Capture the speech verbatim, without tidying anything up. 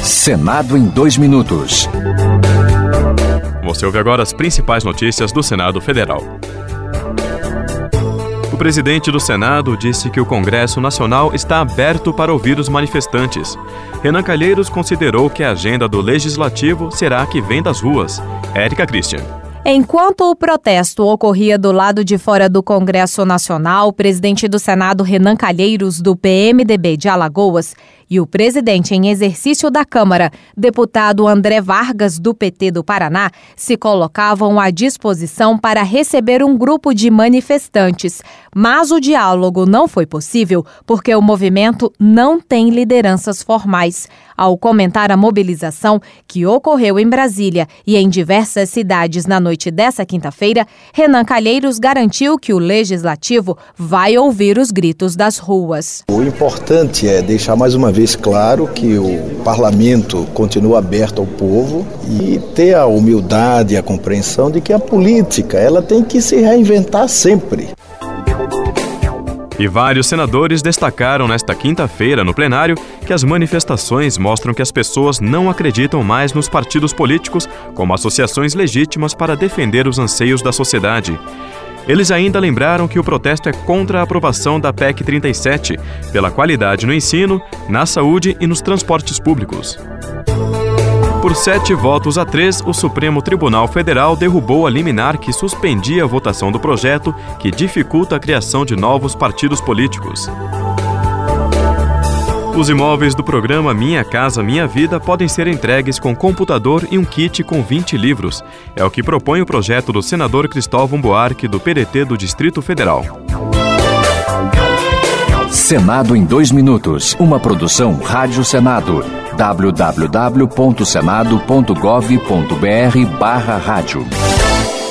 Senado em dois minutos. Você ouve agora as principais notícias do Senado Federal. O presidente do Senado disse que o Congresso Nacional está aberto para ouvir os manifestantes. Renan Calheiros considerou que a agenda do Legislativo será a que vem das ruas. Érica Christian. Enquanto o protesto ocorria do lado de fora do Congresso Nacional, o presidente do Senado, Renan Calheiros, do P M D B de Alagoas, e o presidente em exercício da Câmara, deputado André Vargas, do P T do Paraná, se colocavam à disposição para receber um grupo de manifestantes. Mas o diálogo não foi possível porque o movimento não tem lideranças formais. Ao comentar a mobilização que ocorreu em Brasília e em diversas cidades na noite dessa quinta-feira, Renan Calheiros garantiu que o Legislativo vai ouvir os gritos das ruas. O importante é deixar mais uma vez claro que o parlamento continua aberto ao povo e ter a humildade e a compreensão de que a política ela tem que se reinventar sempre. E vários senadores destacaram nesta quinta-feira, no plenário, que as manifestações mostram que as pessoas não acreditam mais nos partidos políticos como associações legítimas para defender os anseios da sociedade. Eles ainda lembraram que o protesto é contra a aprovação da P E C trinta e sete, pela qualidade no ensino, na saúde e nos transportes públicos. Por sete votos a três, o Supremo Tribunal Federal derrubou a liminar que suspendia a votação do projeto que dificulta a criação de novos partidos políticos. Os imóveis do programa Minha Casa Minha Vida podem ser entregues com computador e um kit com vinte livros. É o que propõe o projeto do senador Cristóvão Buarque, do P D T do Distrito Federal. Senado em dois minutos. Uma produção Rádio Senado. w w w ponto senado ponto gov ponto b r barra rádio.